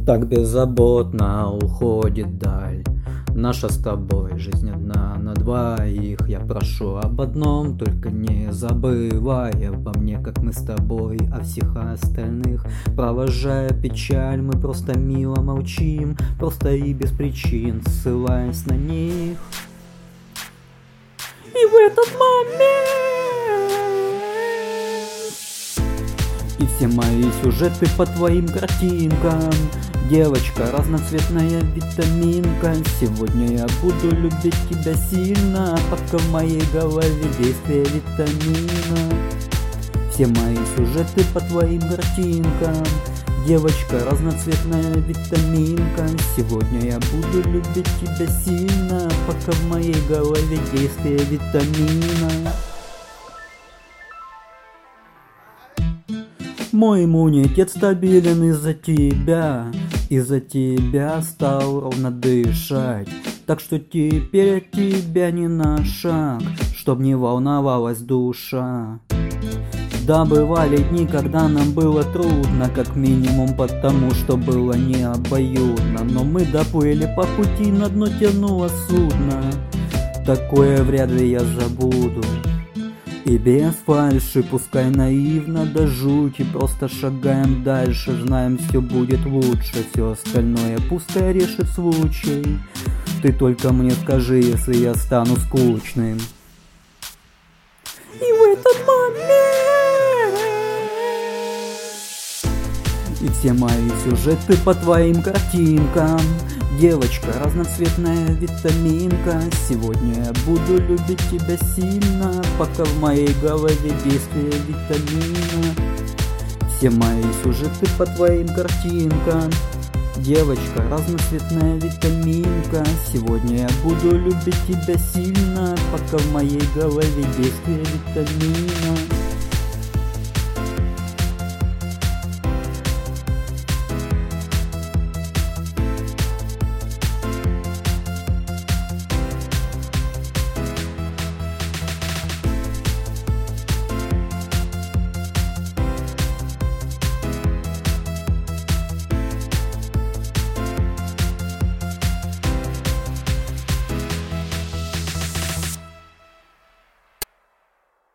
Так беззаботно уходит даль наша с тобой жизнь одна на двоих. Я прошу об одном, только не забывай обо мне, как мы с тобой, о всех остальных. Провожая печаль, мы просто мило молчим, просто и без причин, ссылаясь на них. И в этот момент и все мои сюжеты по твоим картинкам. Девочка, разноцветная витаминка. Сегодня я буду любить тебя сильно, пока в моей голове действие витамина. Все мои сюжеты по твоим картинкам. Девочка, разноцветная витаминка. Сегодня я буду любить тебя сильно, пока в моей голове действие витамина. Мой иммунитет стабилен из-за тебя. Из-за тебя стал ровно дышать. Так что теперь от тебя не на шаг, чтоб не волновалась душа. Да, бывали дни, когда нам было трудно, как минимум потому, что было не обоюдно. Но мы доплыли по пути, на дно тянуло судно. Такое вряд ли я забуду. И без фальши, пускай наивно до жути, просто шагаем дальше, знаем, все будет лучше, все остальное пускай решит случай. Ты только мне скажи, если я стану скучным. И в этот момент и все мои сюжеты по твоим картинкам. Девочка, разноцветная витаминка. Сегодня я буду любить тебя сильно, пока в моей голове действие витамина. Все мои сюжеты по твоим картинкам. Девочка, разноцветная витаминка. Сегодня я буду любить тебя сильно, пока в моей голове действие витамина.